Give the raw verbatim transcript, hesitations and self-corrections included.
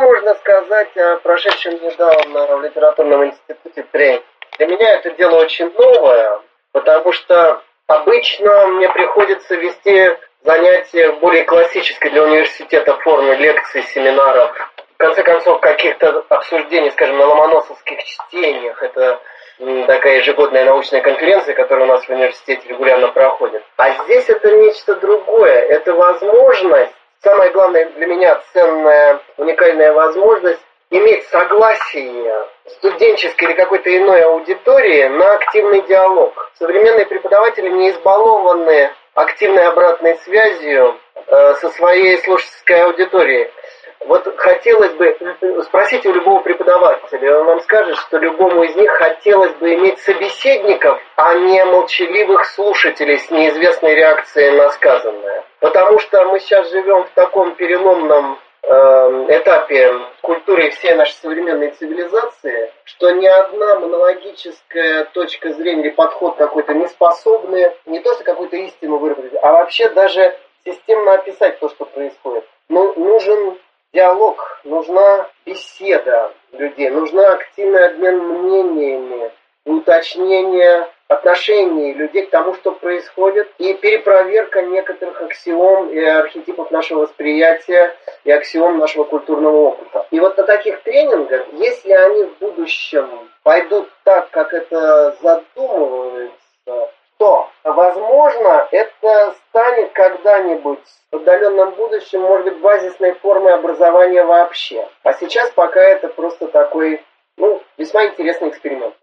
можно сказать о прошедшем недавно в литературном институте тренинге? Для меня это дело очень новое, потому что обычно мне приходится вести занятия в более классической для университета форме лекций, семинаров, в конце концов, каких-то обсуждений, скажем, на ломоносовских чтениях. Это такая ежегодная научная конференция, которая у нас в университете регулярно проходит. А здесь это нечто другое. Это возможность, самое главное для меня ценная, уникальная возможность иметь согласие студенческой или какой-то иной аудитории на активный диалог. Современные преподаватели не избалованы активной обратной связью э, со своей слушательской аудиторией. Вот хотелось бы, спросите у любого преподавателя, он вам скажет, что любому из них хотелось бы иметь собеседников, а не молчаливых слушателей с неизвестной реакцией на сказанное. Потому что мы сейчас живем в таком переломном э, этапе культуры всей нашей современной цивилизации, что ни одна монологическая точка зрения или подход какой-то не способны не то что какую-то истину выработать, а вообще даже системно описать то, что происходит. Ну, нужен диалог, нужна беседа людей, нужна активный обмен мнениями, уточнение отношений людей к тому, что происходит, и перепроверка некоторых аксиом и архетипов нашего восприятия и аксиом нашего культурного опыта. И вот на таких тренингах, если они в будущем пойдут так, как это задумывается, то, возможно, это станет когда-нибудь в отдаленном будущем, может быть, базисной формой образования вообще. А сейчас пока это просто такой, ну, весьма интересный эксперимент.